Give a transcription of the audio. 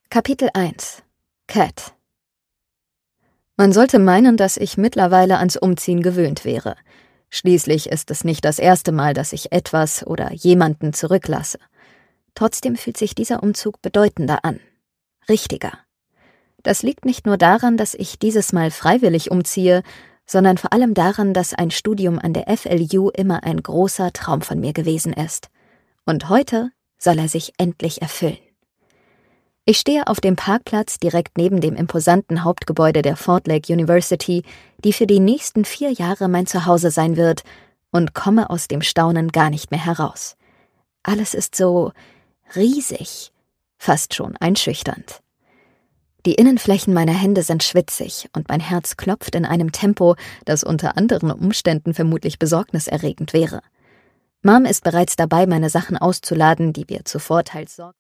Kapitel 1 Cat. Man sollte meinen, dass ich mittlerweile ans Umziehen gewöhnt wäre. Schließlich ist es nicht das erste Mal, dass ich etwas oder jemanden zurücklasse. Trotzdem fühlt sich dieser Umzug bedeutender an. Richtiger. Das liegt nicht nur daran, dass ich dieses Mal freiwillig umziehe, sondern vor allem daran, dass ein Studium an der FLU immer ein großer Traum von mir gewesen ist. Und heute soll er sich endlich erfüllen. Ich stehe auf dem Parkplatz direkt neben dem imposanten Hauptgebäude der Fort Lake University, die für die nächsten 4 Jahre mein Zuhause sein wird, und komme aus dem Staunen gar nicht mehr heraus. Alles ist so riesig, fast schon einschüchternd. Die Innenflächen meiner Hände sind schwitzig und mein Herz klopft in einem Tempo, das unter anderen Umständen vermutlich besorgniserregend wäre. Mom ist bereits dabei, meine Sachen auszuladen, die wir zuvor teils sorgen.